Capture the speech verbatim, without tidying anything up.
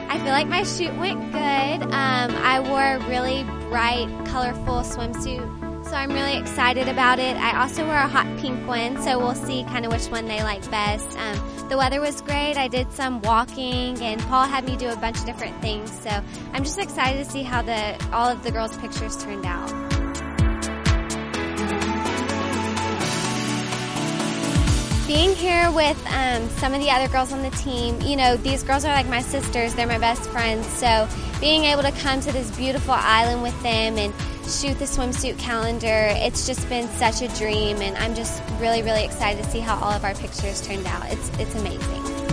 I feel like my shoot went good. Um, I wore a really bright, colorful swimsuit, so I'm really excited about it. I also wore a hot pink one, so we'll see kind of which one they like best. Um, the weather was great. I did some walking, and Paul had me do a bunch of different things, so I'm just excited to see how the all of the girls' pictures turned out. Being here with um, some of the other girls on the team, you know, these girls are like my sisters, they're my best friends, so being able to come to this beautiful island with them and shoot the swimsuit calendar, it's just been such a dream, and I'm just really, really excited to see how all of our pictures turned out. It's, it's amazing.